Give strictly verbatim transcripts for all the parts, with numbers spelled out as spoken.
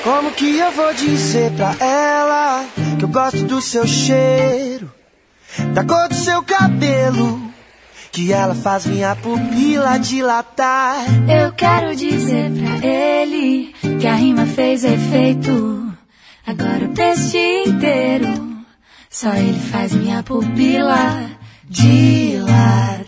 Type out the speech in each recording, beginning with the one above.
Como que eu vou dizer pra ela que eu gosto do seu cheiro, da cor do seu cabelo, que ela faz minha pupila dilatar? Eu quero dizer pra ele que a rima fez efeito. Agora o texto inteiro, só ele faz minha pupila dilatar.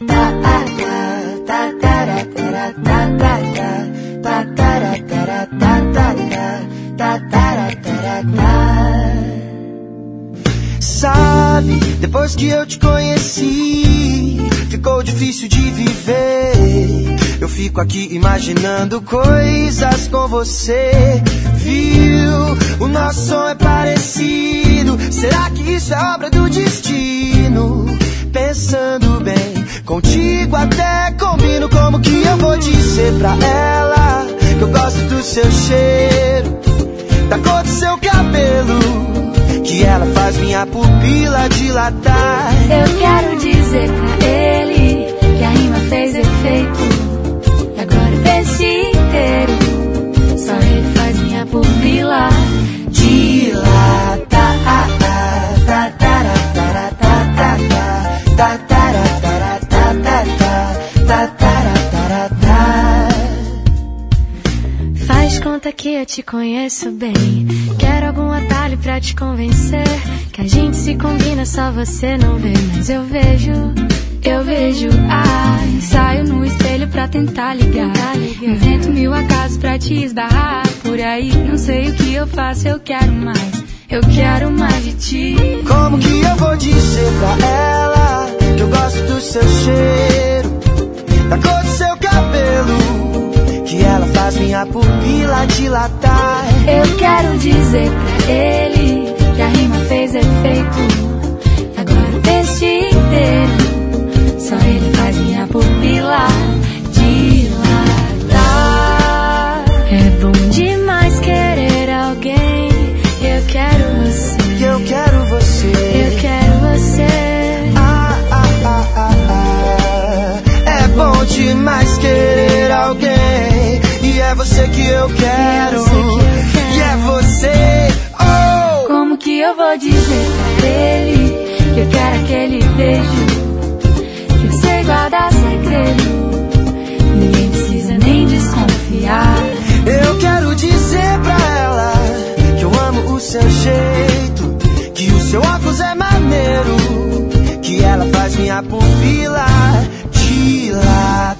Sabe, depois que eu te conheci, ficou difícil de viver. Eu fico aqui imaginando coisas com você. Viu, o nosso som é parecido. Será que isso é obra do destino? Pensando bem, contigo até combino. Como que eu vou dizer pra ela que eu gosto do seu cheiro, da cor do seu cabelo, que ela faz minha pupila dilatar? Eu quero dizer pra ele que a rima fez efeito. E agora o texto inteiro, só ele faz minha pupila dilatar. Faz conta que eu te conheço bem. Quero algum atalho pra te convencer que a gente se combina, só você não vê. Mas eu vejo, eu vejo. Ah, ensaio no espelho pra tentar ligar. Invento mil acasos pra te esbarrar por aí. Não sei o que eu faço, eu quero mais. Eu quero mais de ti. Como que eu vou dizer pra ela que eu gosto do seu cheiro, da cor do seu cabelo, que ela faz minha pupila dilatar? Eu quero dizer pra ele que a rima fez efeito. E agora o texto inteiro, só ele faz minha pupila dilatar. É bom demais querer alguém. Eu quero você. Eu quero você. Eu quero você. Ah, ah, ah, ah, ah. É bom demais querer alguém. E é você que eu quero. E é você. Oh! Como que eu vou dizer pra ele que eu quero aquele beijo que você guarda segredo? Ninguém precisa nem desconfiar. Eu quero dizer pra ela que eu amo o seu jeito, que o seu óculos é maneiro, que ela faz minha pupila dilatar.